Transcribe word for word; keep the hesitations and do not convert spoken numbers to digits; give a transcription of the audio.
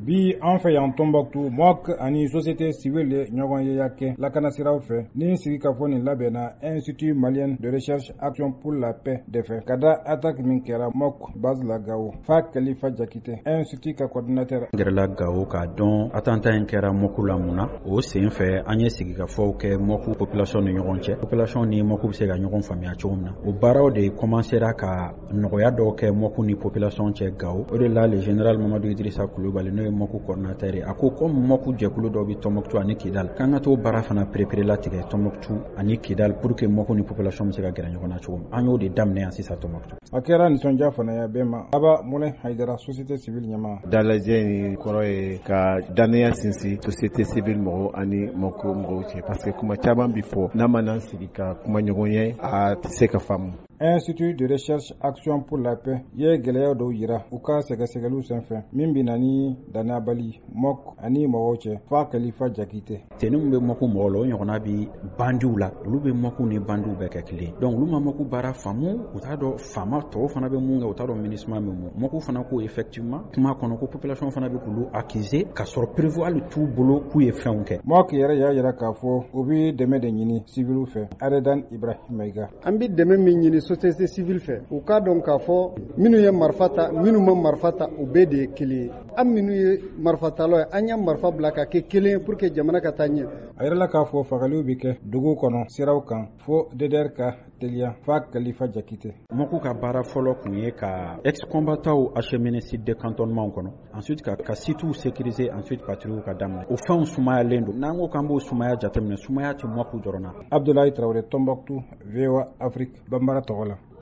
bi an fɛ yan Tombouctou M O C ani société civile ɲɔgɔn ye ya kɛ lakana siraw fɛ ni sigi ka fɔ nin labɛnna Institut malien de recherche action pour la paix de fɛ ka da attaque min kɛra M O C base la Gao fa Kalifa Jakite Institut ka coordinateur gɛrɛla Gao ka dɔn attentat in kɛra M O C la mun na o sen fɛ an ye sigi ka fɔw kɛ M O C population ni ɲɔgɔn cɛ population ni M O C bɛ se ka ɲɔgɔn faamuya cogo min na o baaraw de commencera ka nɔgɔya dɔw kɛ M O C ni population cɛ Gao o de la le général Mamadou Idrissa Kulubali n'o ye M O C coordinateur a ko comme M O C jɛkulu dɔw bɛ Tombouctou ani Kidal k'an ka to baara fana prépare latigɛ Tombouctou ani Kidal pour que M O C ni population bɛ se ka gɛrɛ ɲɔgɔn na cogo min an y'o de daminɛ yan sisan Tombouctou. A kɛra nisɔndiya fana ya bɛɛ ma Aba Moulin Haidara société civile ɲɛmaa. Dalajɛ in kɔrɔ ye ka danaya sinsin société civile mɔgɔw ani M O C mɔgɔw cɛ parce que kuma caman bi fɔ n'a ma n'an sigi ka kuma ɲɔgɔn ye a tɛ se ka faamu. Institut de recherche action pour la paix ye gɛlɛya dɔw yira u ka sɛgɛsɛgɛliw senfɛ min bɛ na ni danabali M O C ani mɔgɔw cɛ fa Kalifa Jakite. Teni mun bɛ M O C mɔgɔw la o ɲɔgɔnna bi bandiw la olu bɛ M O C ni bandiw bɛɛ kɛ kelen donc olu ma M O C baara faamu u t'a dɔn faama tɔw fana bɛ mun kɛ u t'a dɔn MINUSMA bɛ mun M O C fana ko effectivement kuma kɔnɔ ko population fana bɛ k'olu accuser ka sɔrɔ prévu hali t'u bolo k'u ye fɛnw kɛ. M O C yɛrɛ y'a yira k'a fɔ u bɛ dɛmɛ de ɲini civiliw fɛ Aredan Ibrahim Maïga. An bɛ dɛmɛ min ɲini société civile fɛ u ka dɔn k'a fɔ minnu ye marifa ta minnu ma marifa ta u bɛɛ de ye kelen ye an minnu ye marifa talaw ye an y'a marifa bila ka kɛ kelen ye pour que jamana ka taa ɲɛ. A yɛrɛla k'a fɔ fagaliw bɛ kɛ duguw kɔnɔ siraw kan fo D D R ka teliya fa Kalifa Jakite. M O C ka baara fɔlɔ kun ye ka ex-combattants acheminer site de cantonnement kɔnɔ ensuite ka ka sites sécuriser ensuite patrouille ka daminɛ o fɛnw sumayalen don n'an ko k'an b'o sumaya jateminɛ sumaya tɛ M O C dɔrɔn na. Abdoulaye Traoré Tombouctou V O A Afrique Bambara tɔgɔ la.